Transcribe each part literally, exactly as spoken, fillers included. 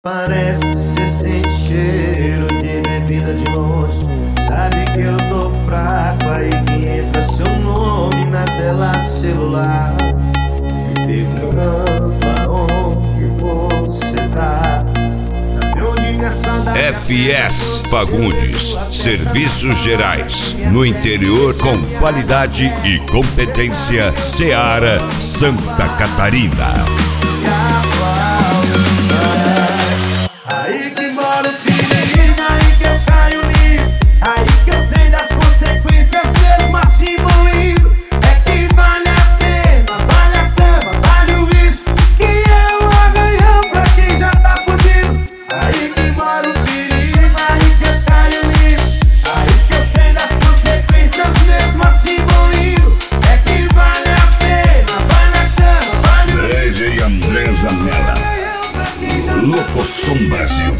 Parece que cê sente cheiro de bebida de longe. Sabe que eu tô fraco, aí que entra seu nome na tela do celular. Me perguntando aonde você tá. Sabe onde minha saudade F S Fagundes, Serviços Gerais, no interior com qualidade e competência. Ceará, Santa Catarina. Aí que mora o perigo, aí que eu caio livre, aí que eu sei das consequências, mesmo assim vou indo. É que vale a pena, vale a cama, vale o risco, que é o arranhão pra quem já tá fudido. Aí que mora o perigo, aí que eu caio livre, aí que eu sei das consequências, mesmo assim vou indo. É que vale a pena, vale a cama, vale o risco. D J André Zanella, Locosom Brasil.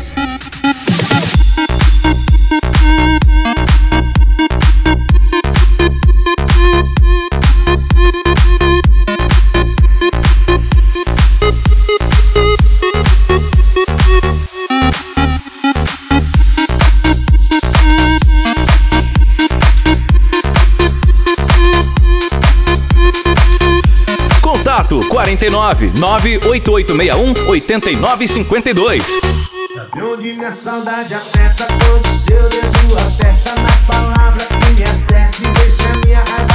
Contato quarenta e nove, nove oito oito seis um, oito nove cinco dois. Sabe onde minha saudade aperta, quando seu dedo aperta na palavra que me acerta e deixa minha raiva